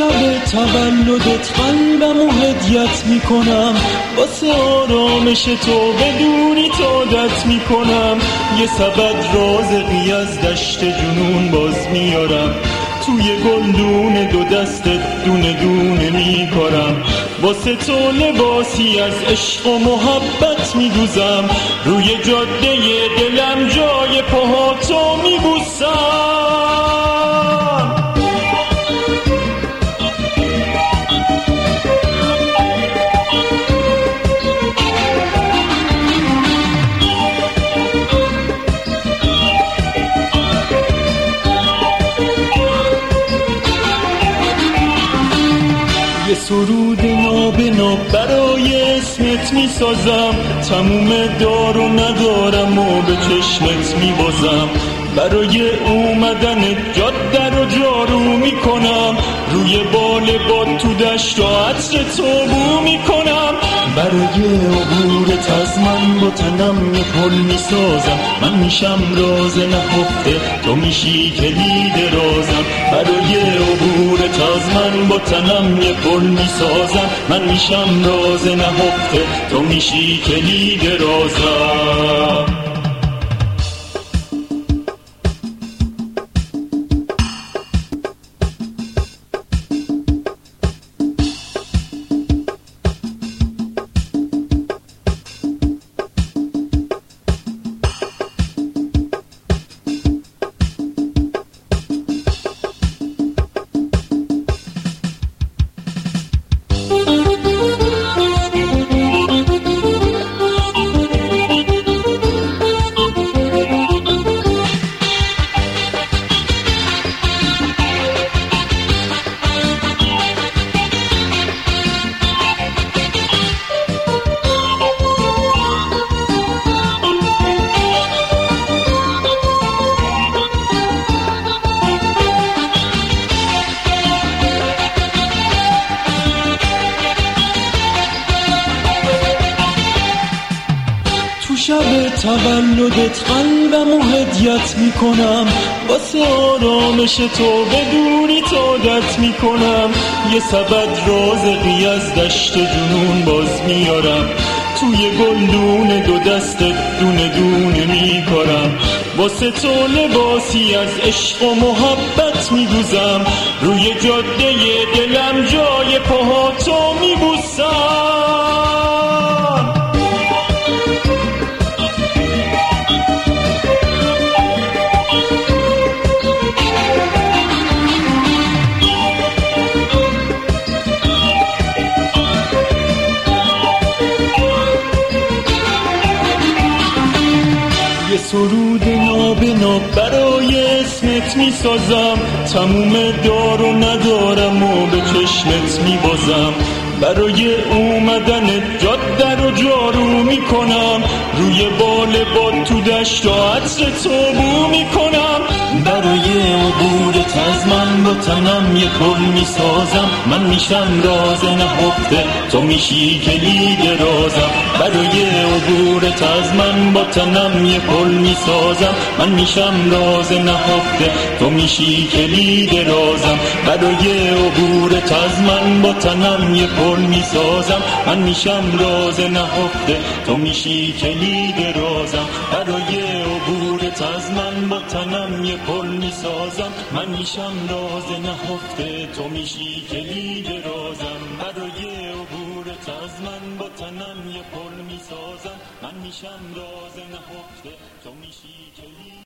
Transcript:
شب تولدت قلبمو هدیت میکنم، واسه آرامش تو بدونی عادت میکنم. یه سبد رازقی از دشت جنون باز میارم، توی گلدون دو دستت دونه دونه میکارم. واسه تو لباسی از عشق و محبت میدوزم، روی جاده دلم جای پاهاتو میبوسم. یه سرود نابنا برای اسمت میسازم، تموم دار و ندارم و به چشمت میبازم. برای اومدن جاده رو جارو میکنم، روی بال باد تو دشت و عطر تو بو میکنم. برای عبورت از من با تنم یه پل میسازم، من میشم راز نهفته تو میشی کلید رازم. برای عبورت از من با تنم یه پل میسازم، من میشم راز نهفته تو میشی کلید رازم. شب تولدت قلبمو هدیت میکنم، واسه آرامش تو بدونی عادت میکنم. یه سبد رازقی از دشت جنون باز میارم، توی گلدون دو دستت دونه دونه میکارم. واسه تو لباسی از عشق و محبت میدوزم، روی جاده دلم جای پاهاتو میبوسم. یه سرود نابنا برای اسمت میسازم، تموم دار و ندارم و به چشمت میبازم. برای اومدن جاده رو جارو میکنم، روی بال باد تو دشت و عطر تو بو میکنم. برای عبورت از من با تنم یه پل میسازم، من میشم راز نهفته تو میشی کلید رازم. برای عبورت از من با تنم یه پل میسازم، من میشم راز نهفته تو میشی کلید رازم. برای عبورت از من با تنم یه پل میسازم، من میشم راز نهفته تو میشی کلید رازم. برای عبورت از من با تنم یه پل میسازم، من میشم راز نهفته تو میشی کلید رازم. برای عبورت از من با تنم یه پل میسازم، من میشم راز نهفته تو میشی کلید